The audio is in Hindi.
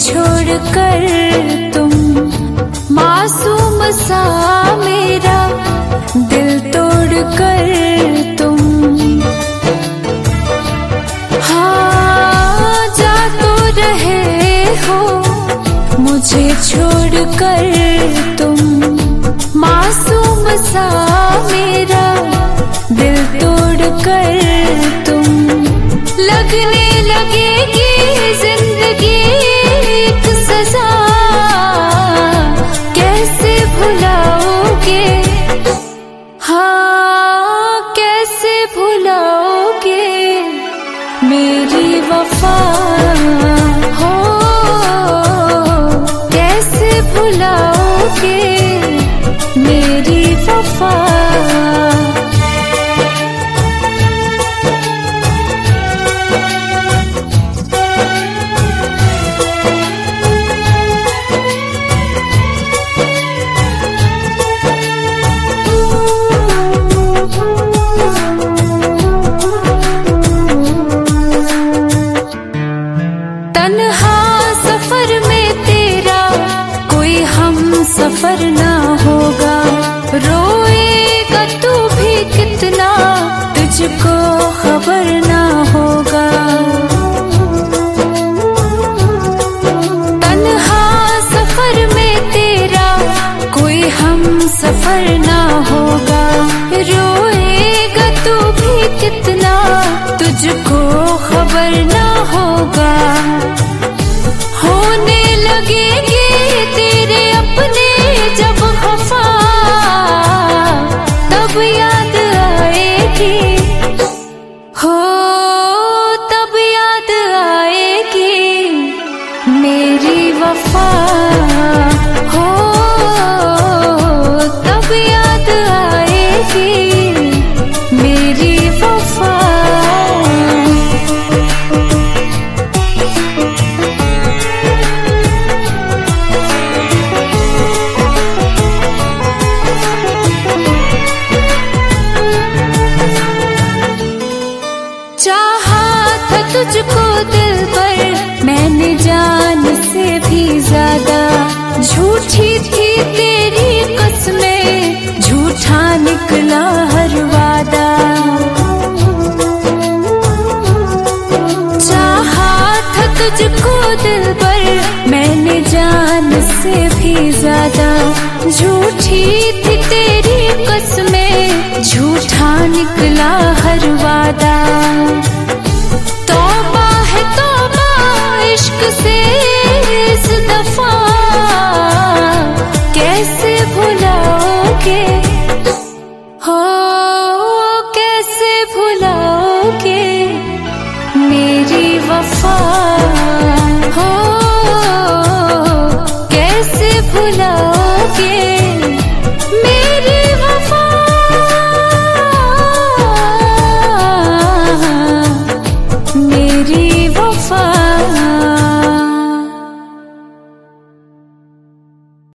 छोड़कर तुम, मासूम सा मेरा दिल तोड़कर तुम। हाँ, जा तो रहे हो मुझे छोड़कर तुम, मासूम सा मेरा दिल तोड़कर तुम। लगने लगेगी जिंदगी एक सजा, कैसे भुलाओगे, हाँ कैसे भुलाओगे मेरी वफा हो, कैसे भुलाओगे मेरी वफा। तन्हा सफर में तेरा कोई हम सफर ना होगा, रोएगा तू भी कितना तुझको खबर ना होगा। तन्हा सफर में तेरा कोई हम सफर ना होगा, रोएगा तू भी कितना तुझको खबर ना होगा। होने लगेंगे तेरे अपने जब खफा, तब याद आएगी हो, तब याद आएगी मेरी वफा हो, तब याद आएगी मेरी वफा। चाहा था तुझको दिल पर मैंने जान से भी ज्यादा, झूठी थी तेरी कसमें झूठा निकला हर वादा। चाहा था तुझको दिल पर मैंने जान से भी ज्यादा, झूठी थी तेरी कसमें झूठा निकला हर वादा। तौबा है तौबा इश्क से इस दफा, कैसे भुलाओगे हो, कैसे भुलाओगे मेरी वफा हो, कैसे भुलाओगे मेरी वफा, मेरी वफा।